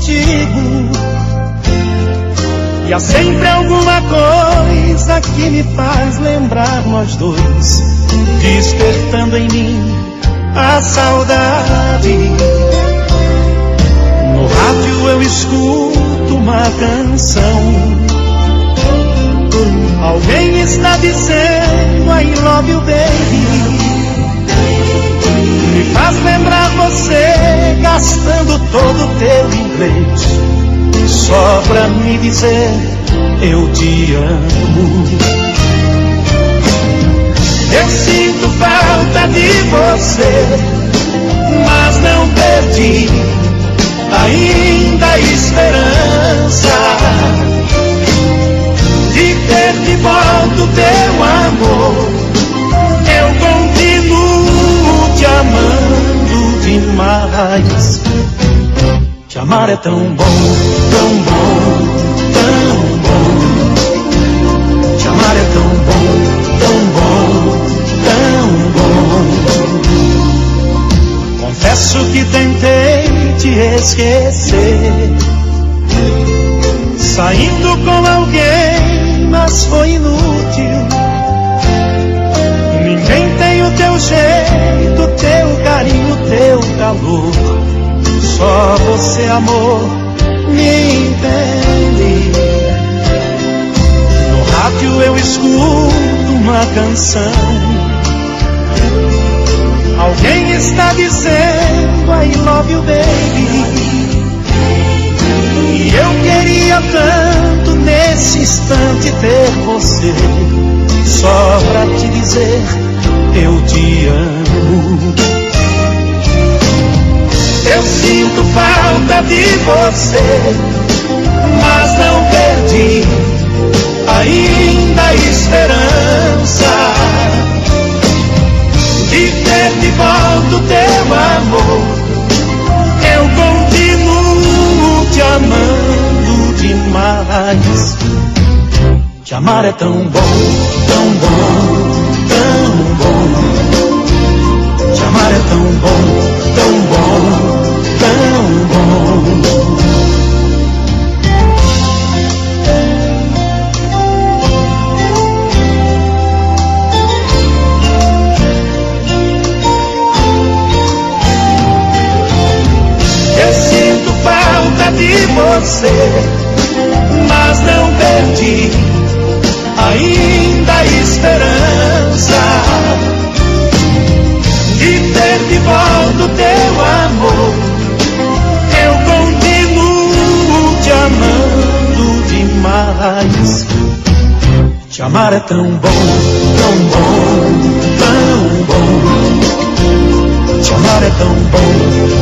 contigo. E há sempre alguma coisa que me faz lembrar nós dois, despertando em mim a saudade. No rádio eu escuto uma canção, alguém está dizendo I love you baby. Me faz lembrar você gastando todo o teu inglês só pra me dizer eu te amo. Eu sinto falta de você, mas não perdi ainda a esperança de ter de volta o teu amor. Eu continuo te amando demais. Te amar é tão bom, tão bom, tão bom. Te amar é tão bom, tão bom, tão bom. Confesso que tentei te esquecer, saindo com alguém, mas foi inútil. Ninguém tem o teu jeito, teu carinho, teu calor. Só você, amor, me entende. No rádio eu escuto uma canção, alguém está dizendo I love you baby. E eu queria tanto nesse instante ter você, só pra te dizer eu te amo. Eu sinto falta de você, mas não perdi ainda a esperança de ter de volta o teu amor. Eu continuo te amando demais. Te amar é tão bom, tão bom, tão bom. Te amar é tão bom, tão bom, tão bom. Eu sinto falta de você, mas não perdi ainda a esperança de ter de volta o teu amor. Eu continuo te amando demais. Te amar é tão bom, tão bom, tão bom. Te amar é tão bom,